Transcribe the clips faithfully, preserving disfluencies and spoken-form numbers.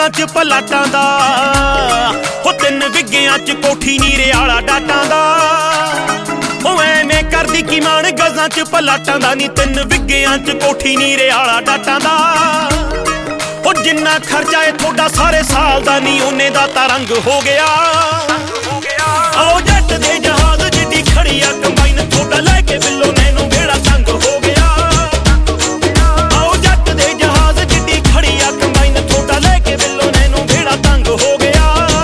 गजां च पलाटां दा हो तिन विग्गियां च कोठी नीरे आला डाटां दा ओ ऐवें करदी की मान गजां च पलाटां दा नी तिन विग्गियां च कोठी नीरे आला डाटां दा ओ जिन्ना खर्चा है थोड़ा सारे साल दा नी ओने दा तां रंग हो गया आओ जट दे जहाज जिड्डी खड़ी आ कंबाइन थोड़ा लैके बिल्लो नैनू बेड़ा तंग हो गया आओ जट दे जहाज जिड्डी खड़ी आ कंबाइन थोड़ा लैके बिल्लो नैनू बेड़ा तंग हो गया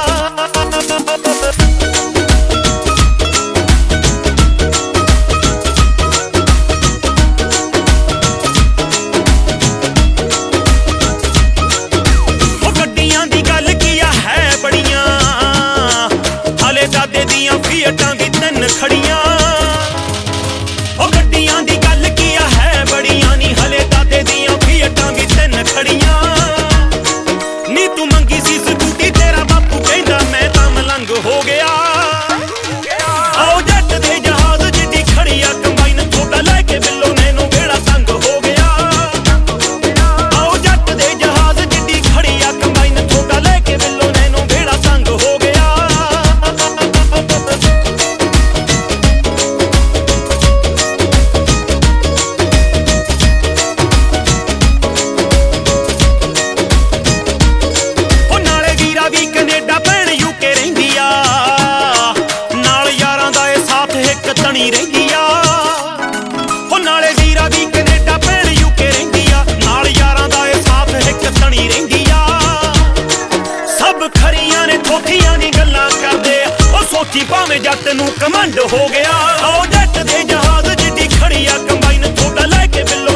ओ गड्डियां दी गल कीया है बड़ियां हाले दादे दियां फीयटां दी तिन खड़ियां ओ गड्डियां दी गल कीया है बड़ियां नी हले दादे दियां फीयटां दी तिन खड़ियां नी तू मंगी सी स्कूटी तेरा बापू कहंदा मैं तां मलंग हो गया आओ जट दे जहाज जिड्डी खड़ी आ कंबाइन थोड़ा लैके बिल्लो नैनू बेड़ा तंग हो गया आओ जट दे जहाज जिड्डी खड़ी आ कंबाइन थोड़ा लैके बिल्लो नैनू बेड़ा तंग हो गया तनी रहिंदी आ ओ नाले वीरा वी कनेडा भैण यूके रहिंदी आ नाल यारां दा ए साथ हिक तनी रहिंदी आ सब खरियां ने थोथियां दी गल्लां करदे ओ सोची भावें जट नूं कमंड हो गया ओ जट दे जहाज जिड्डी खड़ी आ कंबाइन थोड़ा लैके बिल्लो